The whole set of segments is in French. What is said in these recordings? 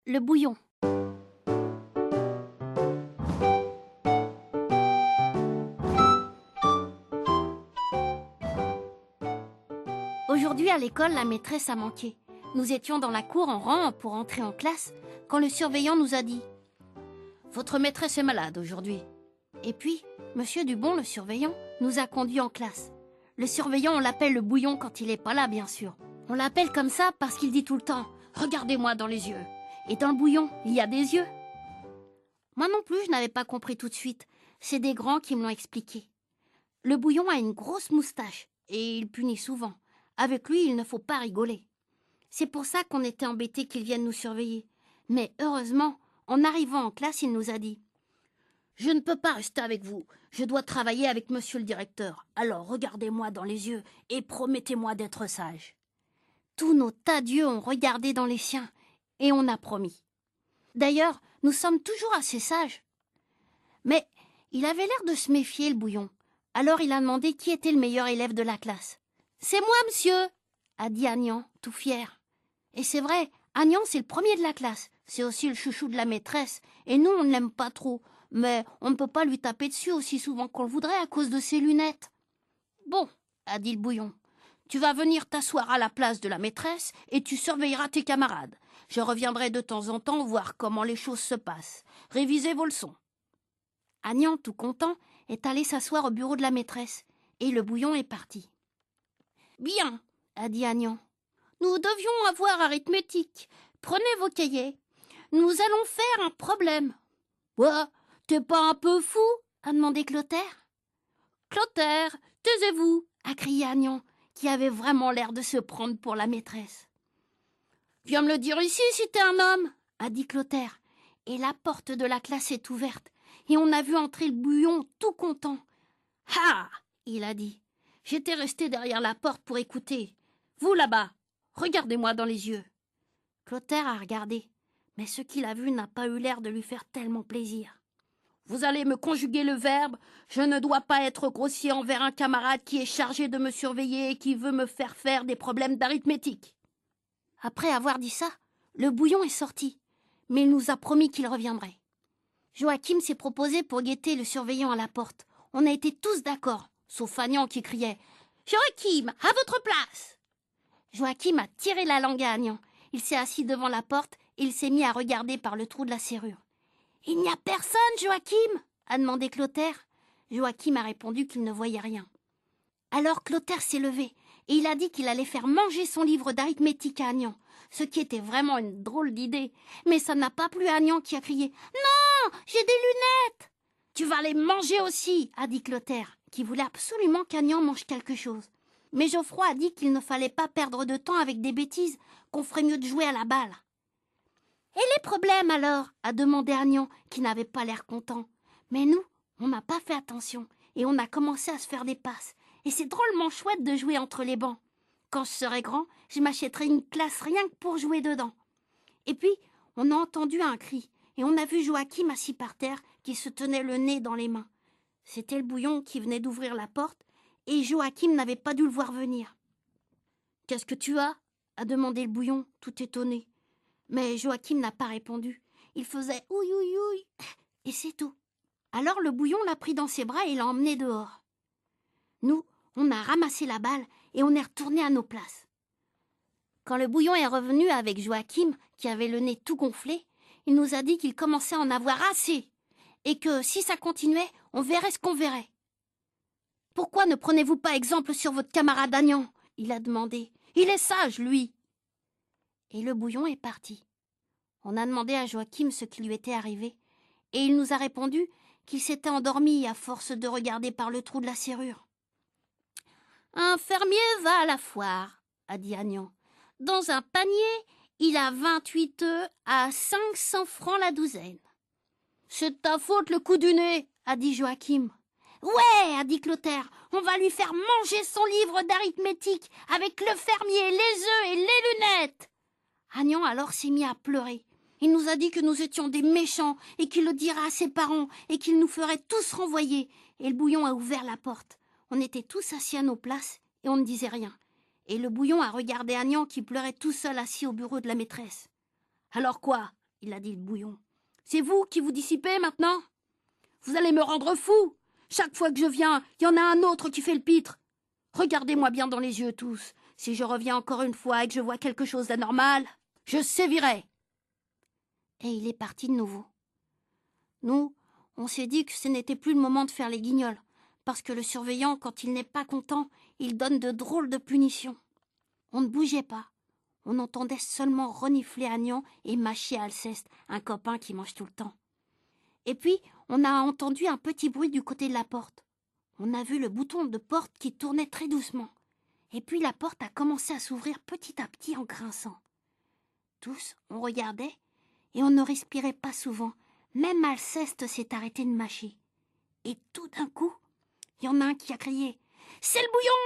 Le bouillon. Aujourd'hui à l'école, la maîtresse a manqué. Nous étions dans la cour en rang pour entrer en classe quand le surveillant nous a dit « Votre maîtresse est malade aujourd'hui ». Et puis, Monsieur Dubon, le surveillant, nous a conduits en classe. Le surveillant, on l'appelle le bouillon quand il n'est pas là, bien sûr. On l'appelle comme ça parce qu'il dit tout le temps « Regardez-moi dans les yeux ». Et dans le bouillon, il y a des yeux. Moi non plus, je n'avais pas compris tout de suite. C'est des grands qui me l'ont expliqué. Le bouillon a une grosse moustache et il punit souvent. Avec lui, il ne faut pas rigoler. C'est pour ça qu'on était embêtés qu'il vienne nous surveiller. Mais heureusement, en arrivant en classe, il nous a dit « Je ne peux pas rester avec vous. Je dois travailler avec monsieur le directeur. Alors regardez-moi dans les yeux et promettez-moi d'être sage. » Tous nos tas d'yeux ont regardé dans les siens et on a promis. D'ailleurs, nous sommes toujours assez sages. Mais il avait l'air de se méfier, le bouillon. Alors il a demandé qui était le meilleur élève de la classe. « C'est moi, monsieur !» a dit Agnan, tout fier. Et c'est vrai, Agnan, c'est le premier de la classe. C'est aussi le chouchou de la maîtresse. Et nous, on ne l'aime pas trop. Mais on ne peut pas lui taper dessus aussi souvent qu'on le voudrait à cause de ses lunettes. « Bon, » a dit le bouillon, « tu vas venir t'asseoir à la place de la maîtresse et tu surveilleras tes camarades. Je reviendrai de temps en temps voir comment les choses se passent. Révisez vos leçons. » Agnan, tout content, est allé s'asseoir au bureau de la maîtresse. Et le bouillon est parti. « Bien, » a dit Agnan. « Nous devions avoir arithmétique. Prenez vos cahiers. Nous allons faire un problème. »« Quoi, t'es pas un peu fou ?» a demandé Clotaire. « Clotaire, taisez-vous » a crié Agnan, qui avait vraiment l'air de se prendre pour la maîtresse. « Viens me le dire ici si t'es un homme » a dit Clotaire. Et la porte de la classe est ouverte. Et on a vu entrer le bouillon tout content. « Ah !» il a dit. « J'étais resté derrière la porte pour écouter. Vous là-bas, regardez-moi dans les yeux. » Clotaire a regardé, mais ce qu'il a vu n'a pas eu l'air de lui faire tellement plaisir. « Vous allez me conjuguer le verbe. Je ne dois pas être grossier envers un camarade qui est chargé de me surveiller et qui veut me faire des problèmes d'arithmétique. » Après avoir dit ça, le bouillon est sorti, mais il nous a promis qu'il reviendrait. Joachim s'est proposé pour guetter le surveillant à la porte. On a été tous d'accord, sauf Agnan qui criait « Joachim, à votre place !» Joachim a tiré la langue à Agnan. Il s'est assis devant la porte et il s'est mis à regarder par le trou de la serrure. « Il n'y a personne, Joachim ?» a demandé Clotaire. Joachim a répondu qu'il ne voyait rien. Alors Clotaire s'est levé et il a dit qu'il allait faire manger son livre d'arithmétique à Agnan, ce qui était vraiment une drôle d'idée. Mais ça n'a pas plu à Agnan qui a crié « Non, j'ai des lunettes !»« Tu vas les manger aussi !» a dit Clotaire, qui voulait absolument qu'Agnan mange quelque chose. Mais Geoffroy a dit qu'il ne fallait pas perdre de temps avec des bêtises, qu'on ferait mieux de jouer à la balle. « Et les problèmes alors ?» a demandé Agnan, qui n'avait pas l'air content. Mais nous, on n'a pas fait attention et on a commencé à se faire des passes. Et c'est drôlement chouette de jouer entre les bancs. Quand je serai grand, je m'achèterai une classe rien que pour jouer dedans. Et puis, on a entendu un cri et on a vu Joachim assis par terre qui se tenait le nez dans les mains. C'était le bouillon qui venait d'ouvrir la porte et Joachim n'avait pas dû le voir venir. « Qu'est-ce que tu as ?» a demandé le bouillon, tout étonné. Mais Joachim n'a pas répondu. Il faisait « ouï, ouï, ouï » et c'est tout. Alors le bouillon l'a pris dans ses bras et l'a emmené dehors. Nous, on a ramassé la balle et on est retourné à nos places. Quand le bouillon est revenu avec Joachim, qui avait le nez tout gonflé, il nous a dit qu'il commençait à en avoir assez et que si ça continuait, on verrait ce qu'on verrait. « Pourquoi ne prenez-vous pas exemple sur votre camarade Agnan ?» il a demandé. « Il est sage, lui !» Et le bouillon est parti. On a demandé à Joachim ce qui lui était arrivé et il nous a répondu qu'il s'était endormi à force de regarder par le trou de la serrure. « Un fermier va à la foire, » a dit Agnan. « Dans un panier, il a 28 œufs à 500 francs la douzaine. »« C'est de ta faute le coup du nez, » a dit Joachim. « Ouais, » a dit Clotaire, « on va lui faire manger son livre d'arithmétique avec le fermier, les œufs et les lunettes. » Agnan alors s'est mis à pleurer. Il nous a dit que nous étions des méchants et qu'il le dirait à ses parents et qu'il nous ferait tous renvoyer. Et le bouillon a ouvert la porte. On était tous assis à nos places et on ne disait rien. Et le bouillon a regardé Agnan qui pleurait tout seul assis au bureau de la maîtresse. « Alors quoi ?» il a dit le bouillon. C'est vous qui vous dissipez maintenant? Vous allez me rendre fou. Chaque fois que je viens, il y en a un autre qui fait le pitre. Regardez-moi bien dans les yeux tous. Si je reviens encore une fois et que je vois quelque chose d'anormal, je sévirai. Et il est parti de nouveau. Nous, on s'est dit que ce n'était plus le moment de faire les guignols, parce que le surveillant, quand il n'est pas content, il donne de drôles de punitions. On ne bougeait pas. On entendait seulement renifler Agnan et mâcher Alceste, un copain qui mange tout le temps. Et puis, on a entendu un petit bruit du côté de la porte. On a vu le bouton de porte qui tournait très doucement. Et puis la porte a commencé à s'ouvrir petit à petit en grinçant. Tous, on regardait, et on ne respirait pas souvent. Même Alceste s'est arrêté de mâcher. Et tout d'un coup, il y en a un qui a crié « C'est le bouillon !»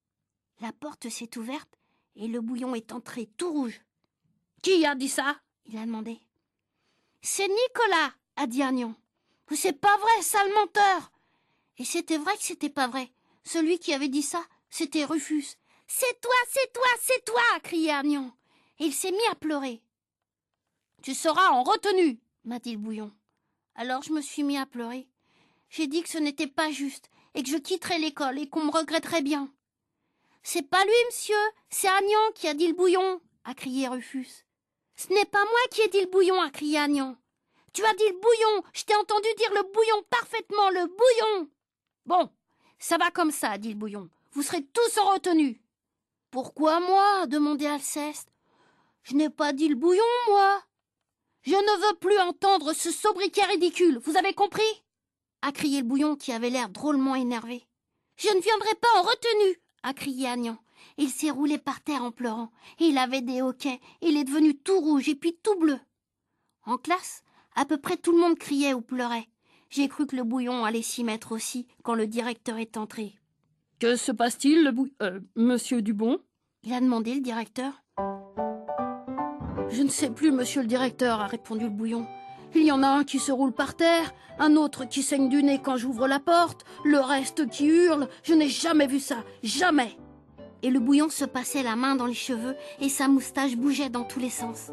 La porte s'est ouverte et le bouillon est entré tout rouge. « Qui a dit ça ?» il a demandé. « C'est Nicolas !» a dit Agnan. « C'est pas vrai, sale menteur !» Et c'était vrai que c'était pas vrai. Celui qui avait dit ça, c'était Rufus. « C'est toi, c'est toi, c'est toi !» a crié Agnan. Et il s'est mis à pleurer. « Tu seras en retenue !» m'a dit le bouillon. Alors je me suis mis à pleurer. J'ai dit que ce n'était pas juste et que je quitterais l'école et qu'on me regretterait bien. « C'est pas lui, monsieur, c'est Agnan qui a dit le bouillon !» a crié Rufus. « Ce n'est pas moi qui ai dit le bouillon !» a crié Agnan. « Tu as dit le bouillon, je t'ai entendu dire le bouillon parfaitement, le bouillon !»« Bon, ça va comme ça, » dit le bouillon. « Vous serez tous en retenue. »« Pourquoi moi ?» demandait Alceste. « Je n'ai pas dit le bouillon, moi. »« Je ne veux plus entendre ce sobriquet ridicule, vous avez compris ?» a crié le bouillon qui avait l'air drôlement énervé. « Je ne viendrai pas en retenue !» a crié Agnan. Il s'est roulé par terre en pleurant. Il avait des hoquets. Il est devenu tout rouge et puis tout bleu. En classe, à peu près tout le monde criait ou pleurait. J'ai cru que le bouillon allait s'y mettre aussi quand le directeur est entré. « Que se passe-t-il, monsieur Dubon ?» il a demandé le directeur. « Je ne sais plus, monsieur le directeur, » a répondu le bouillon. « Il y en a un qui se roule par terre, un autre qui saigne du nez quand j'ouvre la porte, le reste qui hurle. Je n'ai jamais vu ça, jamais !» Et le bouillon se passait la main dans les cheveux et sa moustache bougeait dans tous les sens.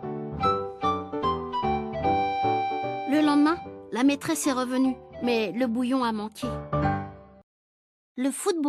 Le lendemain, la maîtresse est revenue, mais le bouillon a manqué. Le football